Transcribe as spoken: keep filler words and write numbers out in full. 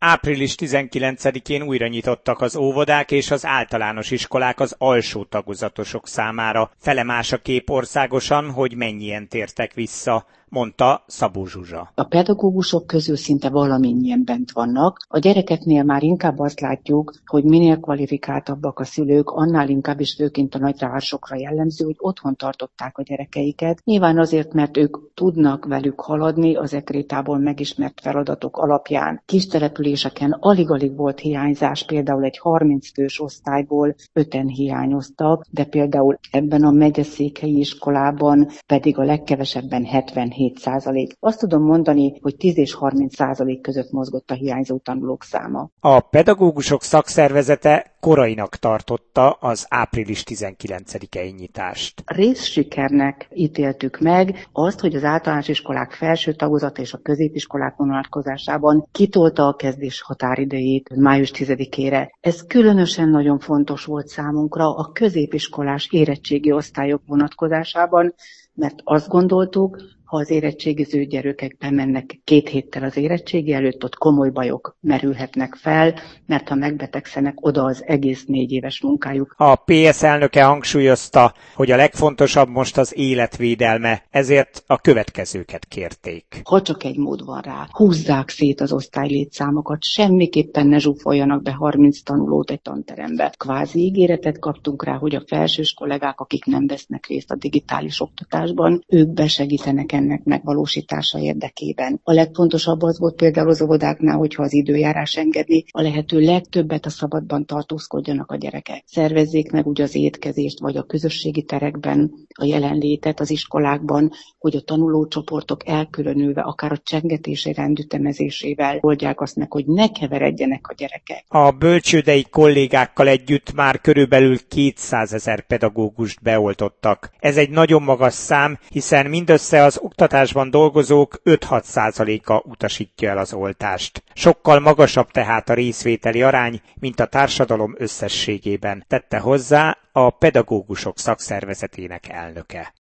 Április tizenkilencedikén újra nyitottak az óvodák és az általános iskolák az alsó tagozatosok számára. Felemás a kép országosan, hogy mennyien tértek vissza, mondta Szabó Zsuzsa. A pedagógusok közül szinte valamennyien bent vannak. A gyerekeknél már inkább azt látjuk, hogy minél kvalifikáltabbak a szülők, annál inkább is főként a nagyvárosokra jellemző, hogy otthon tartották a gyerekeiket. Nyilván azért, mert ők tudnak velük haladni az ekrétából megismert feladatok alapján. Kis településeken alig-alig volt hiányzás, például egy harminc fős osztályból öten hiányoztak, de például ebben a megyeszékhelyi iskolában pedig a legkevesebben hetvenhét százalék. Azt tudom mondani, hogy tíz és harminc százalék között mozgott a hiányzó tanulók száma. A pedagógusok szakszervezete korainak tartotta az április tizenkilencedikei nyitást. Részsikernek ítéltük meg azt, hogy az általános iskolák felső tagozata és a középiskolák vonatkozásában kitolta a kezdés határidejét május tizedikére. Ez különösen nagyon fontos volt számunkra a középiskolás érettségi osztályok vonatkozásában, mert azt gondoltuk, ha az érettségiző gyerekek bemennek két héttel az érettségi előtt, ott komoly bajok merülhetnek fel, mert ha megbetegszenek, oda az egész négy éves munkájuk. A pé es elnöke hangsúlyozta, hogy a legfontosabb most az életvédelme, ezért a következőket kérték. Ha csak egy mód van rá, húzzák szét az osztálylétszámokat, semmiképpen ne zsúfoljanak be harminc tanulót egy tanterembe. Kvázi ígéretet kaptunk rá, hogy a felsős kollégák, akik nem vesznek részt a digitális oktatásban, ők besegítenek ennek megvalósítása érdekében. A legfontosabb az volt például az óvodáknál, hogyha az időjárás engedi, a lehető legtöbbet a szabadban tartózkodjanak a gyerekek. Szervezzék meg úgy az étkezést, vagy a közösségi terekben a jelenlétet az iskolákban, hogy a tanulócsoportok elkülönülve, akár a csengetési rendütemezésével oldják azt meg, hogy ne keveredjenek a gyerekek. A bölcsődei kollégákkal együtt már körülbelül kétszázezer pedagógust beoltottak. Ez egy nagyon magas szám, hiszen mindössze az oktatásban dolgozók öt-hat százaléka utasítja el az oltást. Sokkal magasabb tehát a részvételi arány, mint a társadalom összességében, tette hozzá a pedagógusok szakszervezetének elnöke.